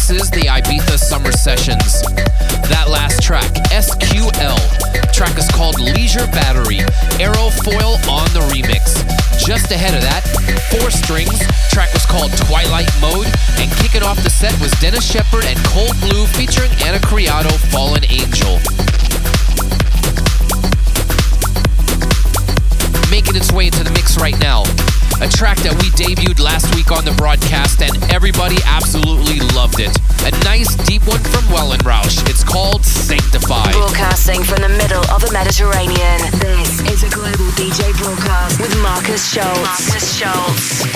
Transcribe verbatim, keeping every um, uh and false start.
This is the Ibiza Summer Sessions. That last track, S Q L. Track is called Leisure Battery. Aerofoil on the remix. Just ahead of that, Four Strings. Track was called Twilight Mode. And kicking off the set was Dennis Shepard and Cold Blue featuring Anna Criado, Fallen Angel. Making its way into the mix right now. A track that we debuted last week on the broadcast and everybody absolutely loved it. A nice deep one from Wellenrausch. It's called Sanctify. Broadcasting from the middle of the Mediterranean. This is a global D J broadcast with Marcus Schultz. Marcus Schultz.